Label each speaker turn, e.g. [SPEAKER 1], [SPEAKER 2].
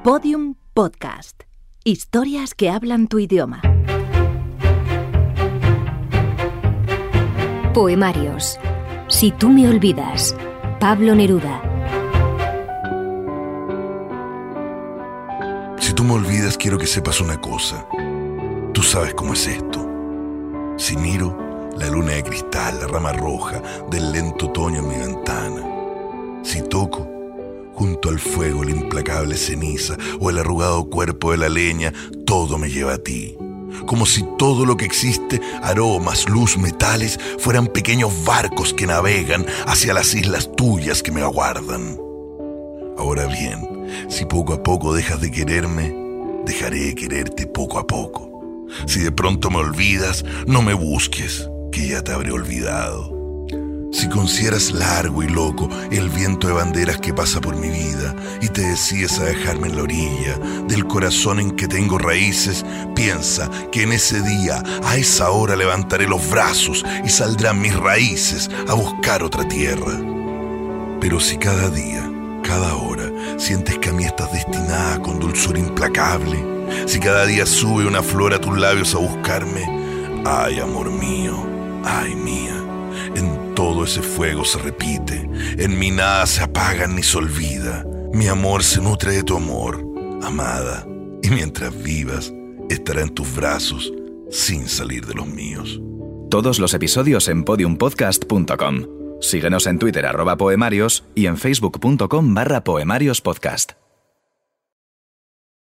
[SPEAKER 1] Podium Podcast. Historias que hablan tu idioma.
[SPEAKER 2] Poemarios. Si tú me olvidas. Pablo Neruda.
[SPEAKER 3] Si tú me olvidas, quiero que sepas una cosa. Tú sabes cómo es esto. Si miro la luna de cristal, la rama roja del lento otoño en mi ventana. Si toco junto al fuego la implacable ceniza o el arrugado cuerpo de la leña, todo me lleva a ti. Como si todo lo que existe, aromas, luz, metales, fueran pequeños barcos que navegan hacia las islas tuyas que me aguardan. Ahora bien, si poco a poco dejas de quererme, dejaré de quererte poco a poco. Si de pronto me olvidas, no me busques, que ya te habré olvidado. Si consideras largo y loco el viento de banderas que pasa por mi vida y te decides a dejarme en la orilla del corazón en que tengo raíces, piensa que en ese día, a esa hora levantaré los brazos y saldrán mis raíces a buscar otra tierra. Pero si cada día, cada hora, sientes que a mí estás destinada con dulzura implacable, si cada día sube una flor a tus labios a buscarme, ay, amor mío, ay, mía, en todo ese fuego se repite, en mí nada se apaga ni se olvida. Mi amor se nutre de tu amor, amada, y mientras vivas, estará en tus brazos sin salir de los míos.
[SPEAKER 4] Todos los episodios en podiumpodcast.com. Síguenos en Twitter @poemarios y en facebook.com/poemariospodcast.